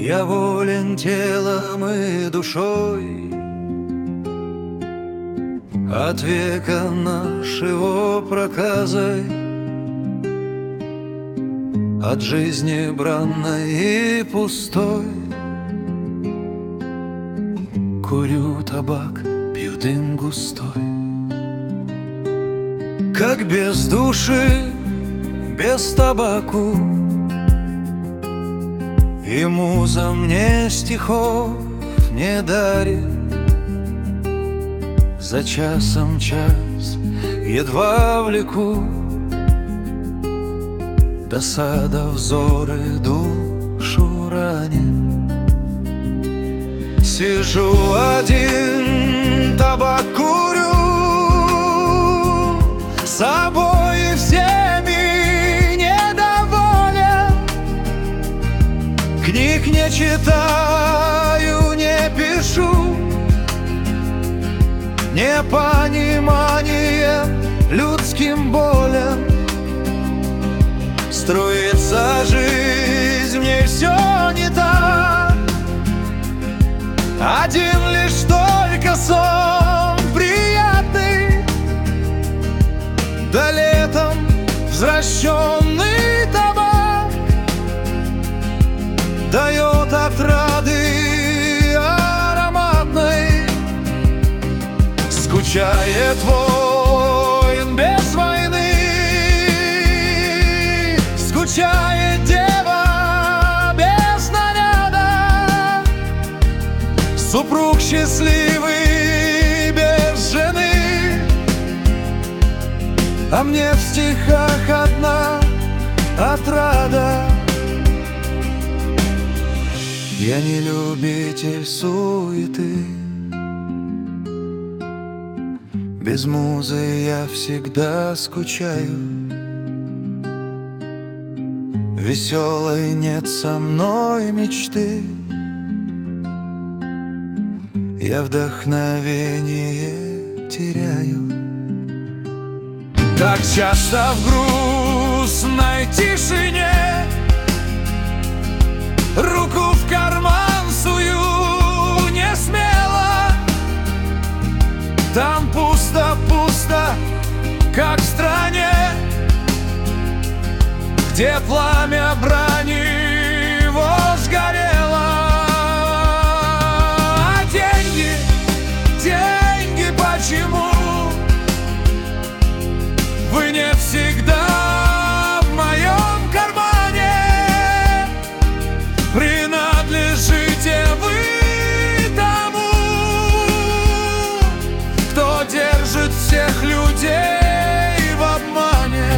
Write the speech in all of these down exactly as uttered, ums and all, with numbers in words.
Я волен телом и душой от века нашего проказой, от жизни бранной и пустой. Курю табак, пью дым густой. Как без души, без табаку, и муза мне стихов не дарит. За часом час едва влеку, досада взоры душу ранит. Сижу один, табак курю, собой и всеми недоволен. Книг не читаю, не пишу, непониманием людским болен. Струится жизнь, мне все не так. Один лишь только сон приятный, да летом взращенный табак дает отрады ароматной. Скучает воин без войны, скучает дева без наряда, супруг счастливый без жены. А мне в стихах одна отрада. Я не любитель суеты, без музы я всегда скучаю. Веселой нет со мной мечты, я вдохновение теряю. Так часто в грустной тишине руку в карман сую не смело. Там пусто-пусто, как в стране, где пламя брани возгорело. А деньги, деньги, почему вы не всегда в моем кармане? Принадлежите вы тому, кто держит всех людей в обмане.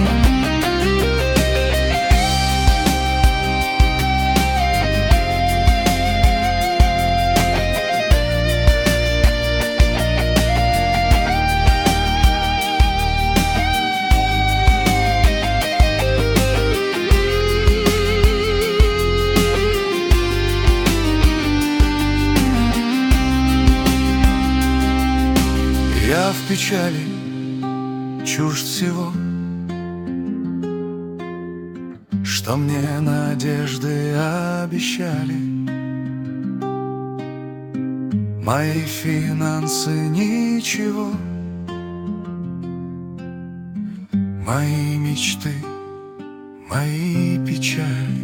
Я в печали, чужд всего, что мне надежды обещали. Мои финансы ничего, мои мечты, мои печали.